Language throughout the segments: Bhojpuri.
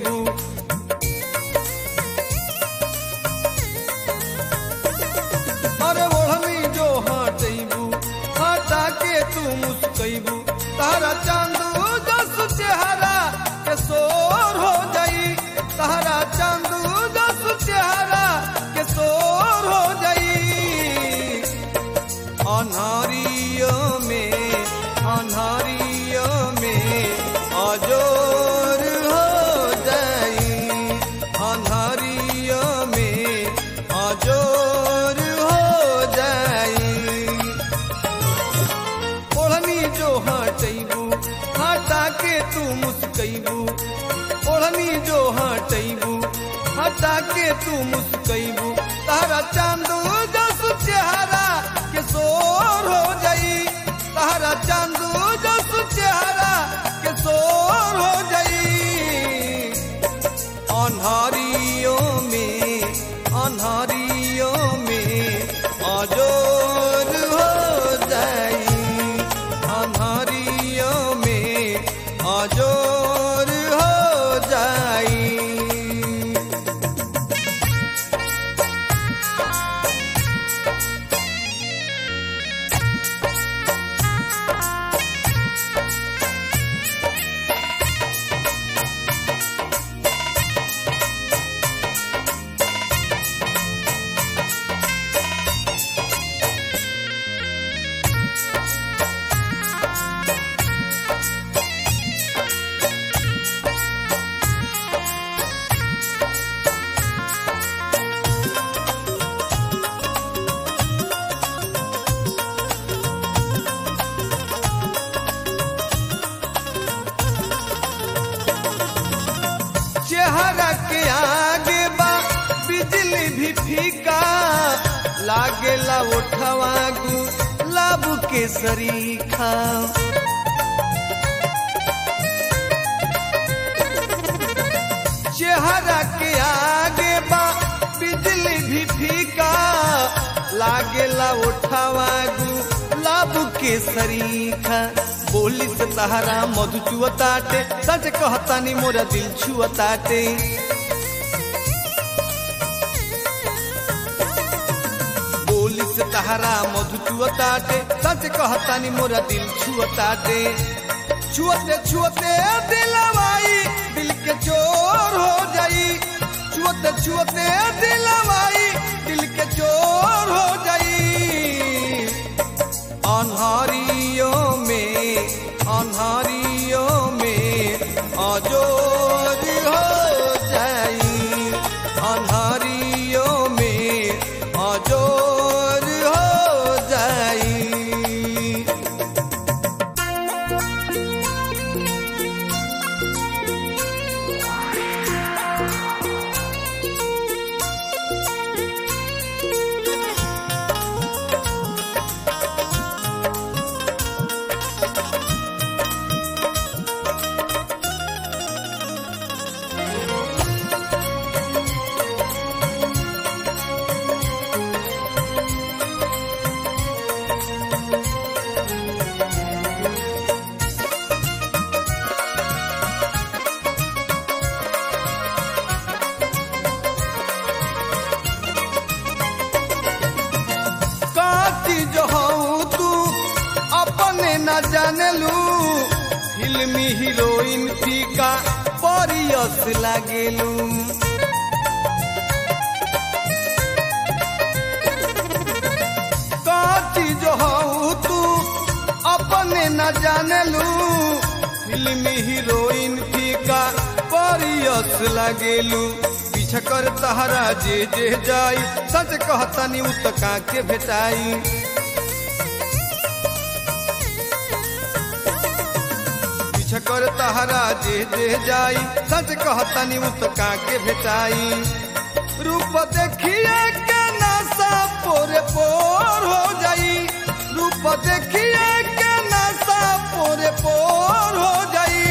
मुस्कैबू। अरे ओढ़नी जो हटैबू हटा के तू मुस्कैबू, तारा चांदू जस चेहरा के सोर हो जाई, तारा चांदू जस चेहरा के सोर हो जाई। अन्हारियों में अजोर हो जाई, अन्हारियों में अजोर हो जाई। ओढ़नी जो हटैबू हटा के तू मुस्कैबू, ओढ़नी जो हटैबू हटा के तू मुस्कैबू, तारा चांदू जस चेहरा के सोर हो जाई, तारा चांदू जस चेहरा के सोर हो जाई। अन्हारियों में अजोर हो जाई, अन्हारियों में अजोर हो जाई। चेहरा के आगे बा बिजली भी फीका, लागेला उठवा गुलाब के सरीखा। चेहरा के आगे बा बिजली भी फीका, लागेला उठवा गुलाब के सरीखा। बोली से तहरा मधु चुअताटे, सच कहतानी मोरा दिल छुअताटे। बोली से तहरा मधु चुअताटे, सच कहतानी मोरा दिल छुअताटे। छुअते छुअते दिलवाई दिल के चोर हो जाई, छुअते छुअते दिलवाई दिल के चोर हो जाई। अन्हारियों में अजोर हो जाई, अन्हारियों में अजोर हो जाई। जो हूँ तू अपने न जानलू, फिल्मी हीरोइन फीका परियस लागेलू। काची जो हूँ तू अपने न जानलू, फिल्मी हीरोइन फीका परियस लागेलू। पीछा कर तहरा जे जे जाई, सच कहतानी उतका के भेटाई। पीछा कर तहरा जे जे जाई, सच कहतानी उतका के भेटाई। रूप देखिए के नशा पोरे पोर हो जाई, रूप देखिए के नशा पोरे पोर हो जाई।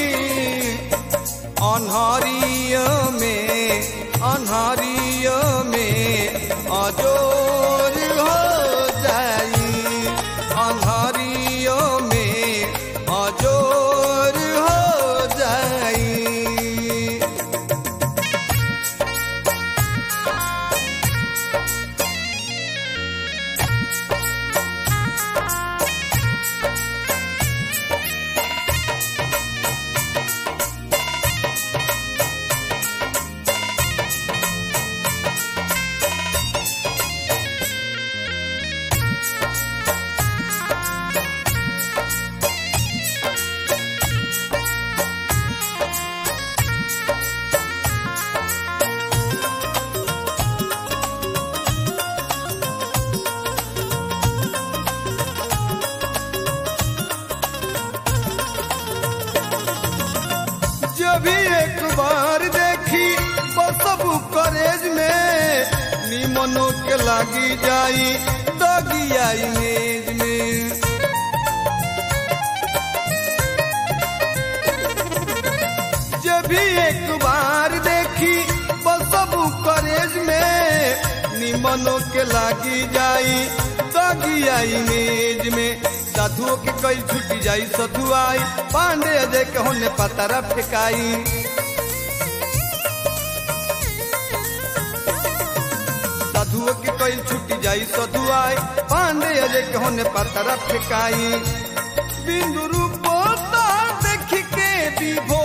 अन्हारियों में अजोर हो जाई, अन्हारियों में अजोर हो जाई। निमनो के लागी जाई दगिया इमेज में। जब भी एक बार देखी बसबू कॉलेज में निमनो के लागी जाई दगिया इमेज में। साधुओं के कई छुट्टी जाई सधुआई पांडे अजय के होने पतारा फेंकाई। साधुओं के कई छुट्टी जाई सधुआई पांडे अजय के होने पतारा फेंकाई। बिंदु रूप देख के विभो